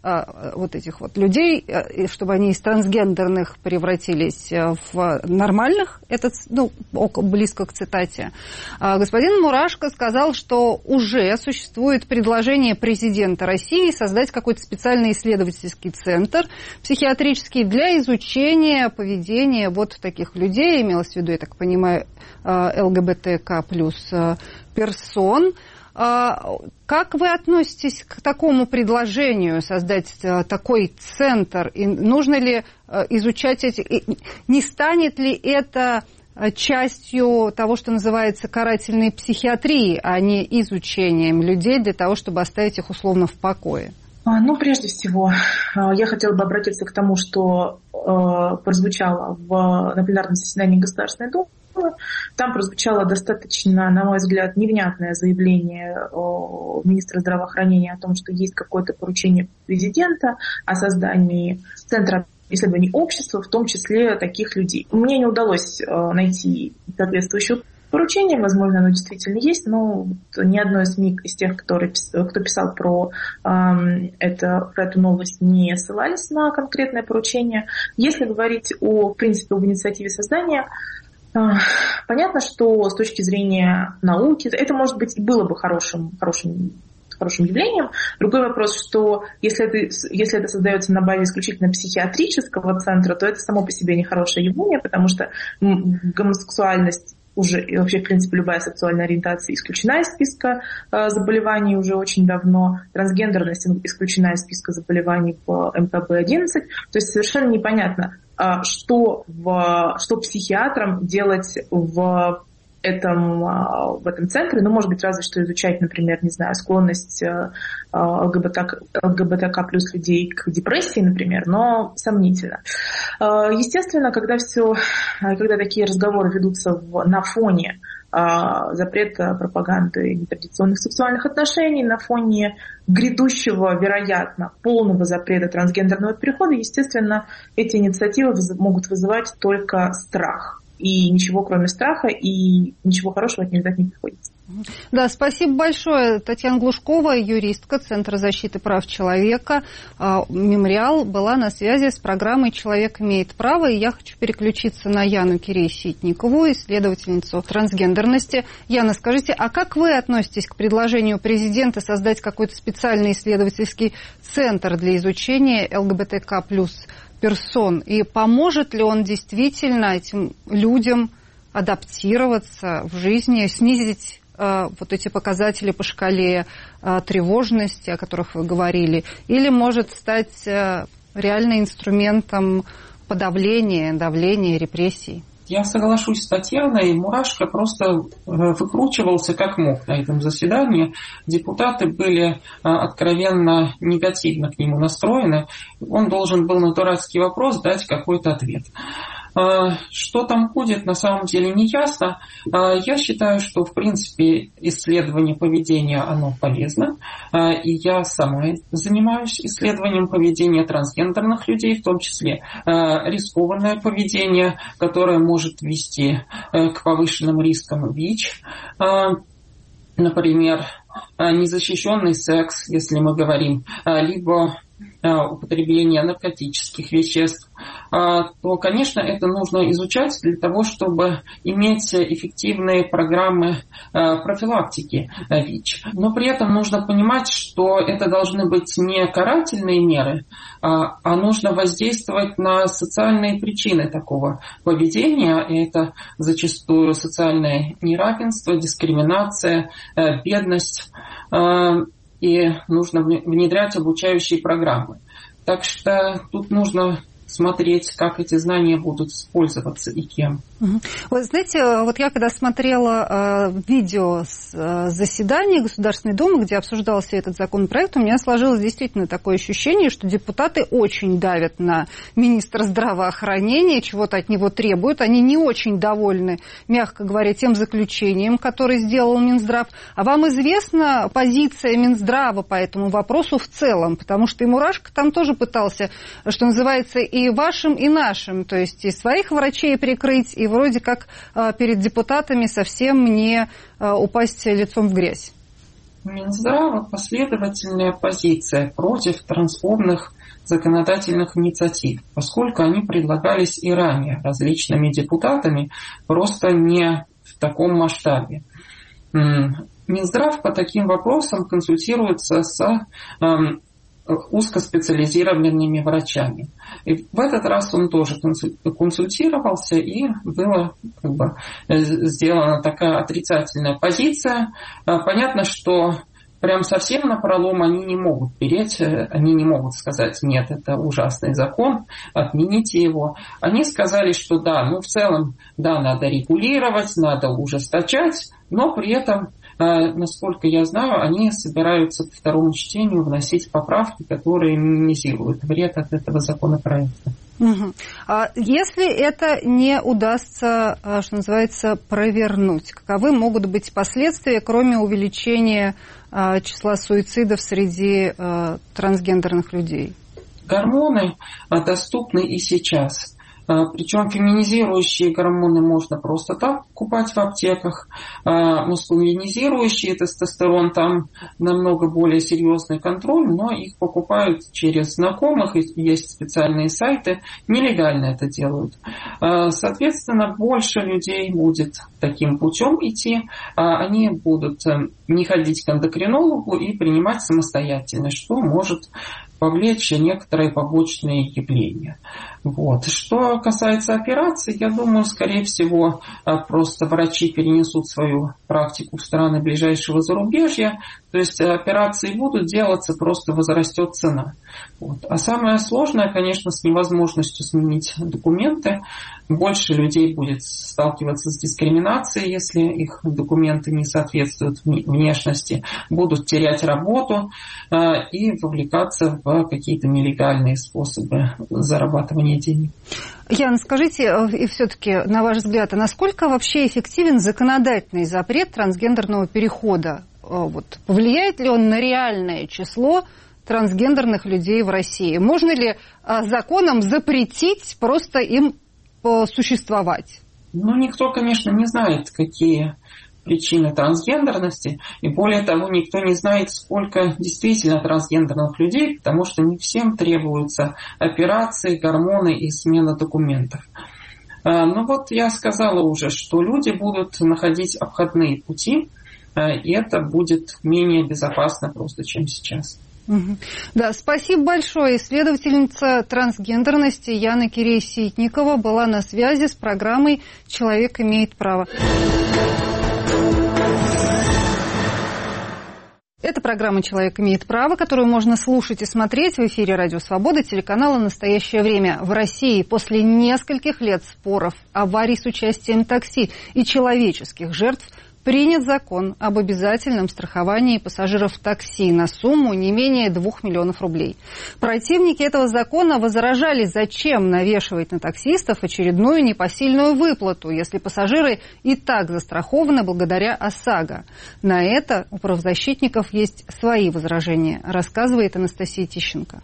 вот этих вот людей, чтобы они из трансгендерных превратились в нормальных, это близко к цитате. Господин Мурашко сказал, что уже существует предложение президента России создать какой-то специальный исследовательский центр психиатрический для изучения поведения вот таких людей, имелось в виду, я так понимаю, ЛГБТК плюс персон. Как вы относитесь к такому предложению создать такой центр? И нужно ли изучать эти... Не станет ли это частью того, что называется карательной психиатрии, а не изучением людей для того, чтобы оставить их условно в покое?
Прежде всего, я хотела бы обратиться к тому, что прозвучало на пленарном заседании Государственной Думы. Там прозвучало достаточно, на мой взгляд, невнятное заявление министра здравоохранения о том, что есть какое-то поручение президента о создании центра исследований общества, в том числе таких людей. Мне не удалось найти соответствующее поручение, возможно, оно действительно есть, но ни одно из СМИ из тех, кто писал про эту новость, не ссылались на конкретное поручение. Если говорить в принципе, об инициативе создания, понятно, что с точки зрения науки это, может быть, и было бы хорошим явлением. Другой вопрос, что если это создается на базе исключительно психиатрического центра, то это само по себе нехорошее явление, потому что гомосексуальность уже, и вообще, в принципе, любая сексуальная ориентация исключена из списка заболеваний уже очень давно. Трансгендерность исключена из списка заболеваний в МКБ-11. То есть совершенно непонятно, что психиатрам делать в этом центре, может быть, разве что изучать, например, не знаю, склонность ЛГБТК плюс людей к депрессии, например, но сомнительно. Естественно, когда такие разговоры ведутся на фоне запрета пропаганды нетрадиционных сексуальных отношений, на фоне грядущего, вероятно, полного запрета трансгендерного перехода, естественно, эти инициативы могут вызывать только страх. И ничего, кроме страха, и ничего хорошего от них ждать не приходится.
Да, спасибо большое. Татьяна Глушкова, юристка Центра защиты прав человека, «Мемориал», была на связи с программой «Человек имеет право». И я хочу переключиться на Яну Кирей-Ситникову, исследовательницу трансгендерности. Яна, скажите, а как вы относитесь к предложению президента создать какой-то специальный исследовательский центр для изучения ЛГБТК плюс персон? И поможет ли он действительно этим людям адаптироваться в жизни, снизить вот эти показатели по шкале тревожности, о которых вы говорили, или может стать реально инструментом подавления, давления, репрессий?
Я соглашусь с Татьяной. Мурашко просто выкручивался как мог на этом заседании. Депутаты были откровенно негативно к нему настроены. Он должен был на дурацкий вопрос дать какой-то ответ. Что там будет, на самом деле не ясно. Я считаю, что, в принципе, исследование поведения, оно полезно. И я сама занимаюсь исследованием поведения трансгендерных людей, в том числе рискованное поведение, которое может вести к повышенным рискам ВИЧ. Например, незащищенный секс, если мы говорим, либо употребление наркотических веществ, то, конечно, это нужно изучать для того, чтобы иметь эффективные программы профилактики ВИЧ. Но при этом нужно понимать, что это должны быть не карательные меры, а нужно воздействовать на социальные причины такого поведения. И это зачастую социальное неравенство, дискриминация, бедность. И нужно внедрять обучающие программы. Так что тут нужно смотреть, как эти знания будут использоваться и кем.
Вы знаете, вот я когда смотрела видео с заседания Государственной Думы, где обсуждался этот законопроект, у меня сложилось действительно такое ощущение, что депутаты очень давят на министра здравоохранения, чего-то от него требуют. Они не очень довольны, мягко говоря, тем заключением, которое сделал Минздрав. А вам известна позиция Минздрава по этому вопросу в целом? Потому что и Мурашко там тоже пытался, что называется, и вашим, и нашим, то есть и своих врачей прикрыть, и вроде как перед депутатами совсем не упасть лицом в грязь.
Минздрава последовательная позиция против трансфобных законодательных инициатив, поскольку они предлагались и ранее различными депутатами, просто не в таком масштабе. Минздрав по таким вопросам консультируется с узкоспециализированными врачами. И в этот раз он тоже консультировался, и была сделана такая отрицательная позиция. Понятно, что прям совсем напролом они не могут переть, они не могут сказать: нет, это ужасный закон, отмените его. Они сказали, что да, в целом, да, надо регулировать, надо ужесточать, но при этом, насколько я знаю, они собираются к второму чтению вносить поправки, которые минимизируют вред от этого законопроекта.
Угу. А если это не удастся, что называется, провернуть, каковы могут быть последствия, кроме увеличения числа суицидов среди трансгендерных людей?
Гормоны доступны и сейчас. Причем феминизирующие гормоны можно просто так покупать в аптеках. Мускулинизирующие, тестостерон, там намного более серьезный контроль, но их покупают через знакомых, есть специальные сайты, нелегально это делают. Соответственно, больше людей будет таким путем идти. Они будут не ходить к эндокринологу и принимать самостоятельно, что может повлечь некоторые побочные явления. Что касается операций, я думаю, скорее всего, просто врачи перенесут свою практику в страны ближайшего зарубежья, то есть операции будут делаться, просто возрастет цена. А самое сложное, конечно, с невозможностью сменить документы. Больше людей будет сталкиваться с дискриминацией, если их документы не соответствуют внешности, будут терять работу и вовлекаться в какие-то нелегальные способы зарабатывания денег.
Яна, скажите, и все-таки, на ваш взгляд, насколько вообще эффективен законодательный запрет трансгендерного перехода? Повлияет ли он на реальное число трансгендерных людей в России? Можно ли законом запретить просто им существовать?
Никто, конечно, не знает, какие причины трансгендерности, и более того, никто не знает, сколько действительно трансгендерных людей, потому что не всем требуются операции, гормоны и смена документов. Я сказала уже, что люди будут находить обходные пути, и это будет менее безопасно просто, чем сейчас.
Да, спасибо большое. Исследовательница трансгендерности Яна Кирей-Ситникова была на связи с программой «Человек имеет право». Это программа «Человек имеет право», которую можно слушать и смотреть в эфире «Радио Свобода» телеканала «Настоящее время». В России после нескольких лет споров, аварий с участием такси и человеческих жертв принят закон об обязательном страховании пассажиров такси на сумму не менее 2 миллионов рублей. Противники этого закона возражали, зачем навешивать на таксистов очередную непосильную выплату, если пассажиры и так застрахованы благодаря ОСАГО. На это у правозащитников есть свои возражения, рассказывает Анастасия Тищенко.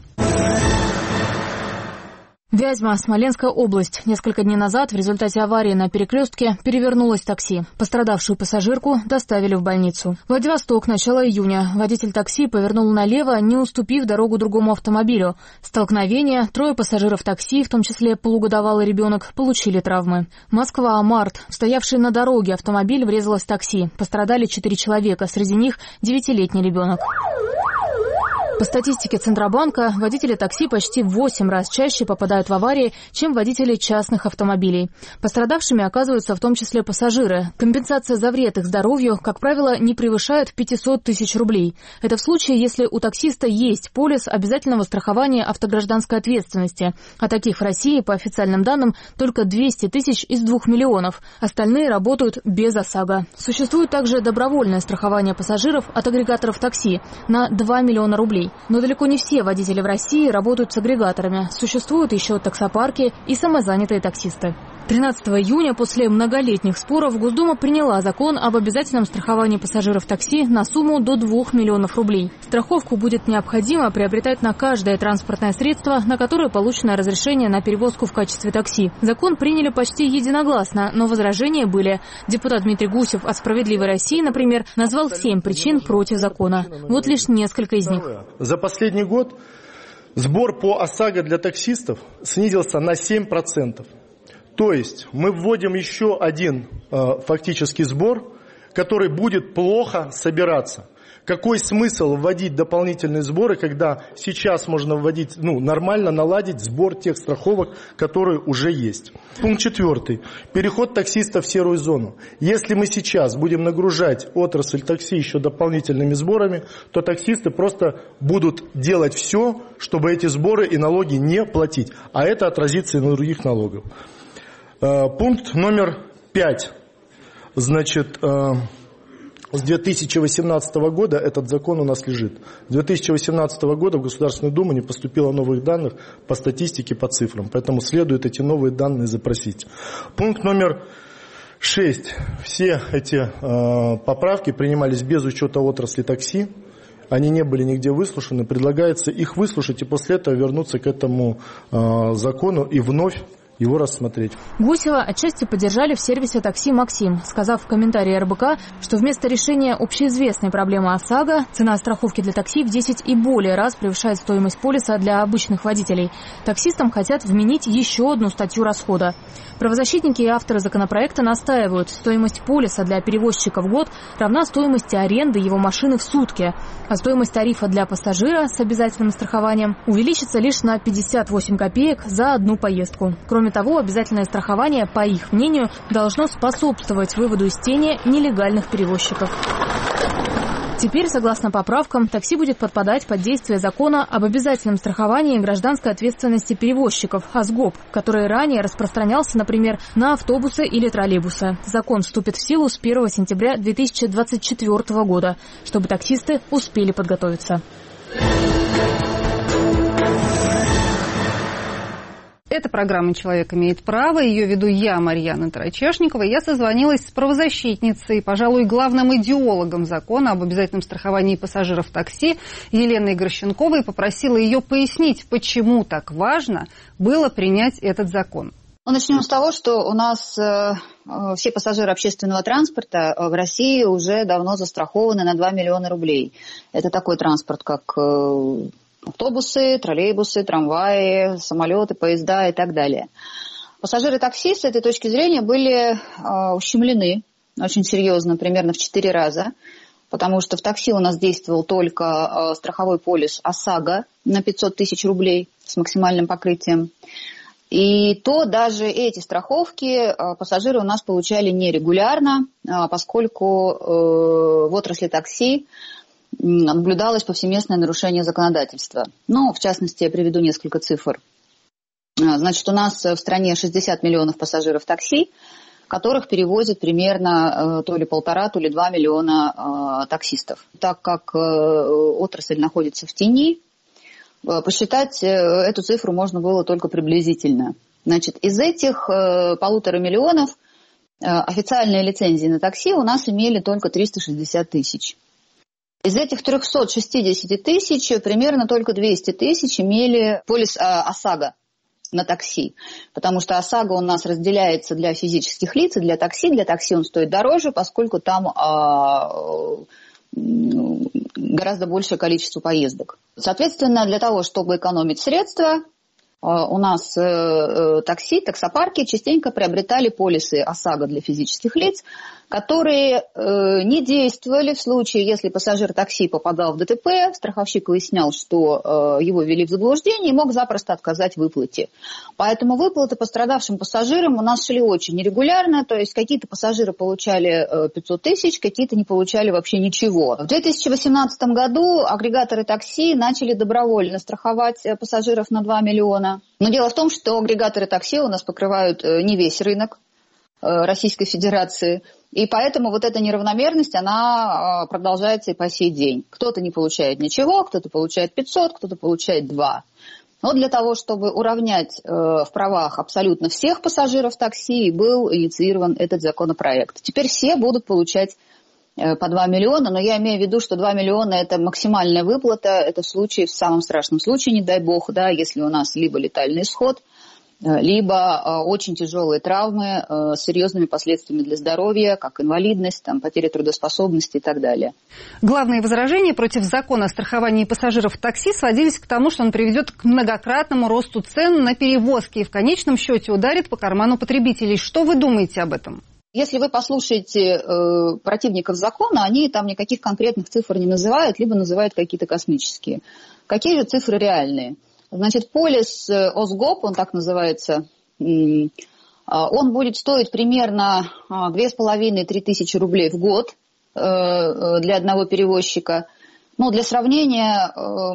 Вязьма, Смоленская область. Несколько дней назад в результате аварии на перекрестке перевернулось такси. Пострадавшую пассажирку доставили в больницу. Владивосток, начало июня. Водитель такси повернул налево, не уступив дорогу другому автомобилю. Столкновение. 3 пассажиров такси, в том числе полугодовалый ребенок, получили травмы. Москва, март. Стоявший на дороге автомобиль врезалось в такси. Пострадали 4 человека, среди них 9-летний ребенок. По статистике Центробанка, водители такси почти в 8 раз чаще попадают в аварии, чем водители частных автомобилей. Пострадавшими оказываются в том числе пассажиры. Компенсация за вред их здоровью, как правило, не превышает 500 тысяч рублей. Это в случае, если у таксиста есть полис обязательного страхования автогражданской ответственности. А таких в России, по официальным данным, только 200 тысяч из 2 миллионов. Остальные работают без ОСАГО. Существует также добровольное страхование пассажиров от агрегаторов такси на 2 миллиона рублей. Но далеко не все водители в России работают с агрегаторами. Существуют еще таксопарки и самозанятые таксисты. 13 июня после многолетних споров Госдума приняла закон об обязательном страховании пассажиров такси на сумму до 2 миллионов рублей. Страховку будет необходимо приобретать на каждое транспортное средство, на которое получено разрешение на перевозку в качестве такси. Закон приняли почти единогласно, но возражения были. Депутат Дмитрий Гусев от «Справедливой России», например, назвал 7 причин против закона. Вот лишь несколько из них.
За последний год сбор по ОСАГО для таксистов снизился на 7%. То есть мы вводим еще один фактически сбор, который будет плохо собираться. Какой смысл вводить дополнительные сборы, когда сейчас можно вводить, нормально наладить сбор тех страховок, которые уже есть. Пункт 4. Переход таксистов в серую зону. Если мы сейчас будем нагружать отрасль такси еще дополнительными сборами, то таксисты просто будут делать все, чтобы эти сборы и налоги не платить. А это отразится и на других налогах. Пункт номер 5. Значит, с 2018 года этот закон у нас лежит. С 2018 года в Государственную Думу не поступило новых данных по статистике, по цифрам. Поэтому следует эти новые данные запросить. Пункт номер 6. Все эти поправки принимались без учета отрасли такси. Они не были нигде выслушаны. Предлагается их выслушать и после этого вернуться к этому закону и вновь его рассмотреть.
Гусева отчасти поддержали в сервисе такси «Максим», сказав в комментарии РБК, что вместо решения общеизвестной проблемы ОСАГО цена страховки для такси в 10 и более раз превышает стоимость полиса для обычных водителей. Таксистам хотят вменить еще одну статью расхода. Правозащитники и авторы законопроекта настаивают, стоимость полиса для перевозчика в год равна стоимости аренды его машины в сутки, а стоимость тарифа для пассажира с обязательным страхованием увеличится лишь на 58 копеек за одну поездку. Кроме того, обязательное страхование, по их мнению, должно способствовать выводу из тени нелегальных перевозчиков. Теперь, согласно поправкам, такси будет подпадать под действие закона об обязательном страховании гражданской ответственности перевозчиков АСГОП, который ранее распространялся, например, на автобусы или троллейбусы. Закон вступит в силу с 1 сентября 2024 года, чтобы таксисты успели подготовиться.
Это программа «Человек имеет право». Ее веду я, Марьяна Тарачешникова. Я созвонилась с правозащитницей, пожалуй, главным идеологом закона об обязательном страховании пассажиров такси Еленой Горщенковой и попросила ее пояснить, почему так важно было принять этот закон.
Начнем с того, что у нас все пассажиры общественного транспорта в России уже давно застрахованы на 2 миллиона рублей. Это такой транспорт, как автобусы, троллейбусы, трамваи, самолеты, поезда и так далее. Пассажиры такси с этой точки зрения были ущемлены очень серьезно, примерно в 4 раза, потому что в такси у нас действовал только страховой полис ОСАГО на 500 тысяч рублей с максимальным покрытием. И то даже эти страховки пассажиры у нас получали нерегулярно, поскольку в отрасли такси наблюдалось повсеместное нарушение законодательства. В частности, я приведу несколько цифр. Значит, у нас в стране 60 миллионов пассажиров такси, которых перевозят примерно то ли 1,5, то ли 2 миллиона таксистов. Так как отрасль находится в тени, посчитать эту цифру можно было только приблизительно. Значит, из этих 1,5 миллиона официальные лицензии на такси у нас имели только 360 тысяч. Из этих 360 тысяч примерно только 200 тысяч имели полис ОСАГО на такси, потому что ОСАГО у нас разделяется для физических лиц и для такси. Для такси он стоит дороже, поскольку там гораздо большее количество поездок. Соответственно, для того, чтобы экономить средства, у нас такси, таксопарки частенько приобретали полисы ОСАГО для физических лиц, которые не действовали в случае, если пассажир такси попадал в ДТП, страховщик выяснял, что его ввели в заблуждение и мог запросто отказать в выплате. Поэтому выплаты пострадавшим пассажирам у нас шли очень нерегулярно, то есть какие-то пассажиры получали 500 тысяч, какие-то не получали вообще ничего. В 2018 году агрегаторы такси начали добровольно страховать пассажиров на 2 миллиона. Но дело в том, что агрегаторы такси у нас покрывают не весь рынок Российской Федерации, и поэтому вот эта неравномерность, она продолжается и по сей день. Кто-то не получает ничего, кто-то получает 500, кто-то получает 2. Но для того, чтобы уравнять в правах абсолютно всех пассажиров такси, был инициирован этот законопроект. Теперь все будут получать по 2 миллиона, но я имею в виду, что 2 миллиона – это максимальная выплата, это в самом страшном случае, не дай бог, да, если у нас либо летальный исход, либо очень тяжелые травмы с серьезными последствиями для здоровья, как инвалидность, там, потеря трудоспособности и так далее.
Главные возражения против закона о страховании пассажиров в такси сводились к тому, что он приведет к многократному росту цен на перевозки и в конечном счете ударит по карману потребителей. Что вы думаете об этом?
Если вы послушаете противников закона, они там никаких конкретных цифр не называют, либо называют какие-то космические. Какие же цифры реальные? Значит, полис ОСГОП, он так называется, он будет стоить примерно 2,5-3 тысячи рублей в год для одного перевозчика. Ну, для сравнения,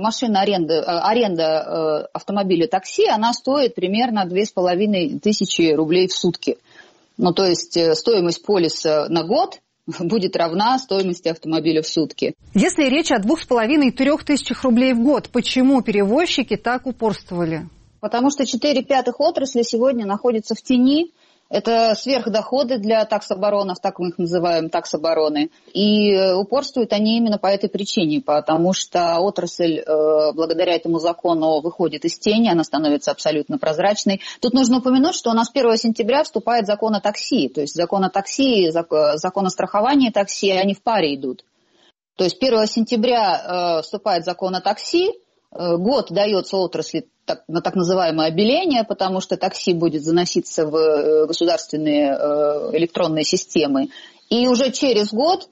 аренда автомобиля такси, она стоит примерно 2,5 тысячи рублей в сутки. Ну, то есть стоимость полиса на год будет равна стоимости автомобиля в сутки.
Если речь о 2,5-3 тысячах рублей в год, почему перевозчики так упорствовали?
Потому что 4/5 отрасли сегодня находятся в тени. Это сверхдоходы для таксобаронов, так мы их называем, таксобароны. И упорствуют они именно по этой причине, потому что отрасль благодаря этому закону выходит из тени, она становится абсолютно прозрачной. Тут нужно упомянуть, что у нас 1 сентября вступает закон о такси. То есть закон о такси, закон о страховании такси, они в паре идут. То есть 1 сентября вступает закон о такси, год дается отрасли на так называемое обеление, потому что такси будет заноситься в государственные электронные системы. И уже через год,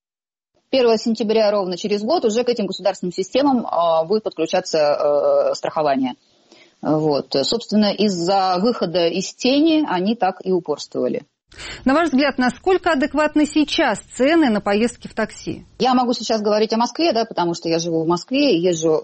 1 сентября ровно через год, уже к этим государственным системам будет подключаться страхование. Вот. Собственно, из-за выхода из тени они так и упорствовали.
На ваш взгляд, насколько адекватны сейчас цены на поездки в такси?
Я могу сейчас говорить о Москве, да, потому что я живу в Москве и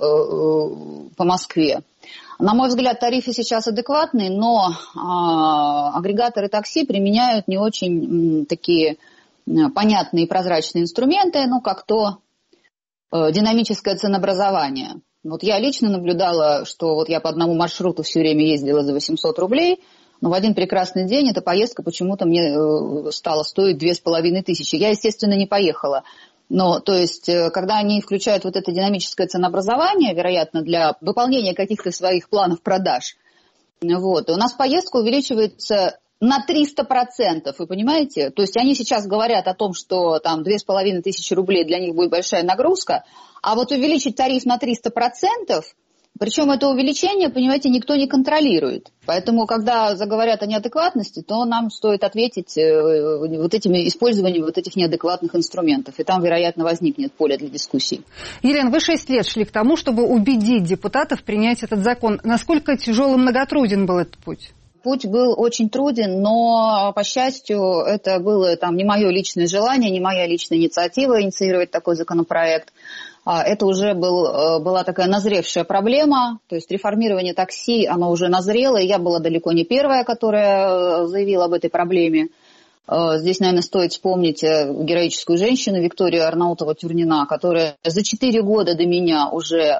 езжу по Москве. На мой взгляд, тарифы сейчас адекватные, но агрегаторы такси применяют не очень такие понятные и прозрачные инструменты, ну, как то динамическое ценообразование. Вот я лично наблюдала, что вот я по одному маршруту все время ездила за 800 рублей, но в один прекрасный день эта поездка почему-то мне стала стоить 2500. Я, естественно, не поехала. Но, то есть, когда они включают вот это динамическое ценообразование, вероятно, для выполнения каких-то своих планов продаж, вот, у нас поездка увеличивается на 300%, вы понимаете? То есть они сейчас говорят о том, что там 2500 рублей для них будет большая нагрузка, а вот увеличить тариф на 300%, причем это увеличение, понимаете, никто не контролирует. Поэтому, когда заговорят о неадекватности, то нам стоит ответить использованием вот этих неадекватных инструментов. И там, вероятно, возникнет поле для дискуссий.
Елена, вы 6 лет шли к тому, чтобы убедить депутатов принять этот закон. Насколько тяжел и многотруден был этот путь?
Путь был очень труден, но, по счастью, это было не мое личное желание, не моя личная инициатива инициировать такой законопроект. Это уже была такая назревшая проблема, то есть реформирование такси, оно уже назрело, и я была далеко не первая, которая заявила об этой проблеме. Здесь, наверное, стоит вспомнить героическую женщину Викторию Арнаутову-Тюрнина, которая за 4 года до меня уже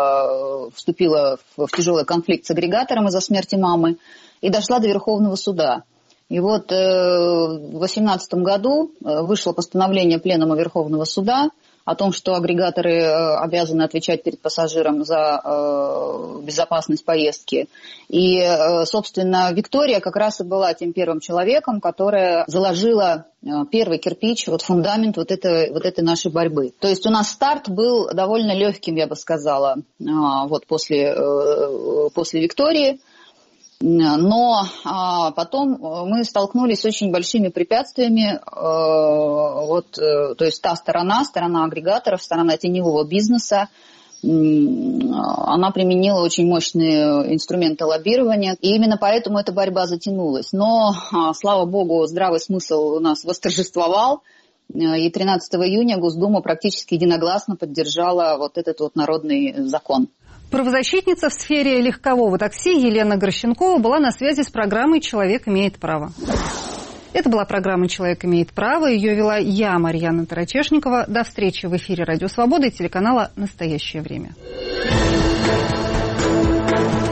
вступила в тяжелый конфликт с агрегатором из-за смерти мамы и дошла до Верховного суда. И вот в 2018 году вышло постановление Пленума Верховного суда о том, что агрегаторы обязаны отвечать перед пассажиром за безопасность поездки. И, собственно, Виктория как раз и была тем первым человеком, которая заложила первый кирпич, фундамент вот этой нашей борьбы. То есть у нас старт был довольно легким, я бы сказала, после Виктории. Но потом мы столкнулись с очень большими препятствиями. То есть та сторона агрегаторов, сторона теневого бизнеса, она применила очень мощные инструменты лоббирования, и именно поэтому эта борьба затянулась. Но, слава богу, здравый смысл у нас восторжествовал, и 13 июня Госдума практически единогласно поддержала этот народный закон.
Правозащитница в сфере легкового такси Елена Горщенкова была на связи с программой «Человек имеет право». Это была программа «Человек имеет право». Ее вела я, Марьяна Тарачешникова. До встречи в эфире «Радио Свобода» и телеканала «Настоящее время».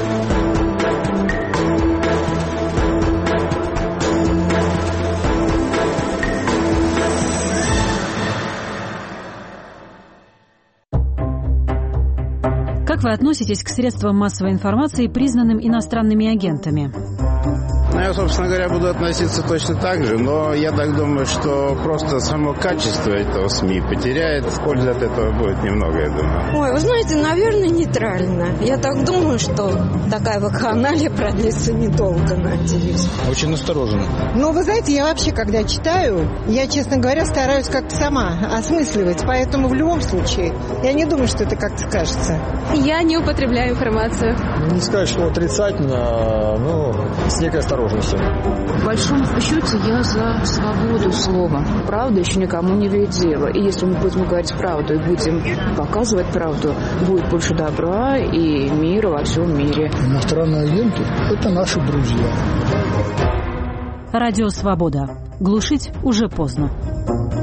Как вы относитесь к средствам массовой информации, признанным иностранными агентами?
Я, собственно говоря, буду относиться точно так же, но я так думаю, что просто само качество этого СМИ потеряет, пользы от этого будет немного, я думаю.
Ой, вы знаете, наверное, нейтрально. Я так думаю, что такая вакханалия продлится недолго, надеюсь.
Очень настороженно.
Ну, вы знаете, я вообще, когда читаю, я, честно говоря, стараюсь как-то сама осмысливать, поэтому в любом случае я не думаю, что это как-то скажется.
Я не употребляю информацию.
Не сказать, что отрицательно, но с некой осторожностью.
В большом счете я за свободу слова. Правда еще никому не вредила. И если мы будем говорить правду и будем показывать правду, будет больше добра и мира во всем мире.
Иностранные агенты – это наши друзья.
Радио «Свобода». Глушить уже поздно.